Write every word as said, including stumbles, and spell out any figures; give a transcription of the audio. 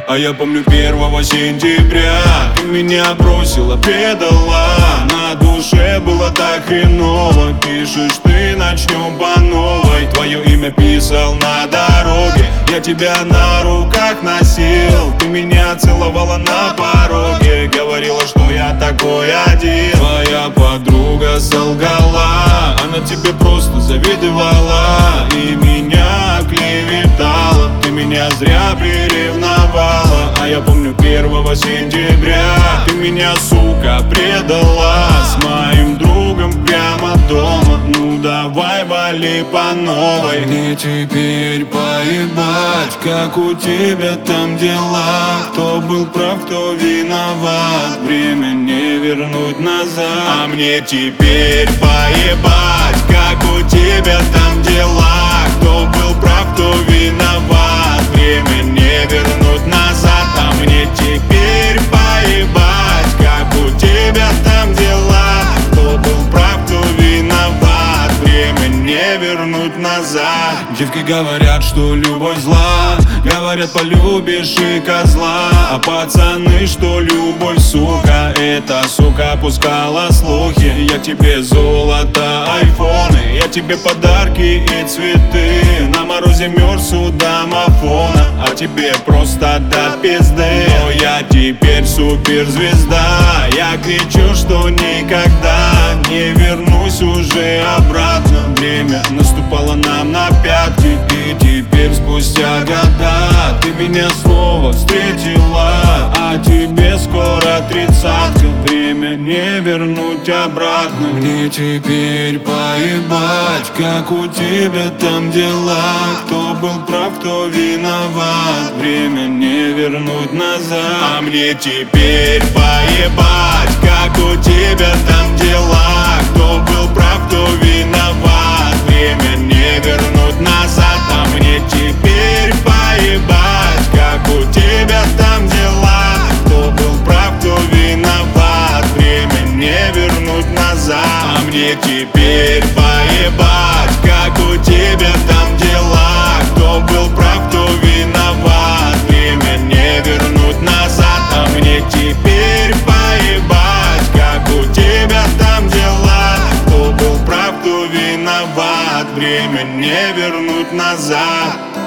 А я помню первого сентября ты меня бросила, предала. На душе было так хреново. Пишешь ты, начнем по новой. Твое имя писал на дороге, я тебя на руках носил. Ты меня целовала на пороге, говорила, что я такой один. Твоя подруга солгала, она тебе просто завидовала и меня клеветала. Ты меня зря приревновала. А я помню первого сентября ты меня, сука, предала. С моим другом прямо дома. Ну давай вали по новой. Мне теперь поебать, как у тебя там дела. Кто был прав, кто виноват, время не вернуть назад. А мне теперь поебать, как у тебя там дела. Кто был прав, кто виноват, время не вернуть назад. А мне теперь поебать, как у тебя там дела. Кто был прав, кто виноват, время не вернуть назад. Девки говорят, что любовь зла, говорят, полюбишь и козла. А пацаны, что любовь, сука, эта сука пускала слухи. Я тебе золото, айфоны, я тебе подарки и цветы. На морозе мерз у домофона, а тебе просто до пизды. Но я теперь суперзвезда, я кричу, что никогда не вернусь уже обратно. Время наступало нам на пятки, и теперь спустя года ты меня снова встретила. А тебе скоро тридцатка, время не вернуть обратно. Мне теперь поебать, как у тебя там дела. Кто был прав, кто виноват, время не вернуть назад. А мне теперь поебать, как у тебя там дела. Кто был прав, кто виноват, время не вернуть назад. А мне теперь поебать, как у тебя там дела. Кто был прав, кто виноват, время не вернуть назад. А мне теперь поебать, как у тебя там дела. Кто был прав, кто виноват, время не вернуть назад. А мне теперь поебать, как у тебя там дела. Кто был прав, кто виноват, время не вернуть назад.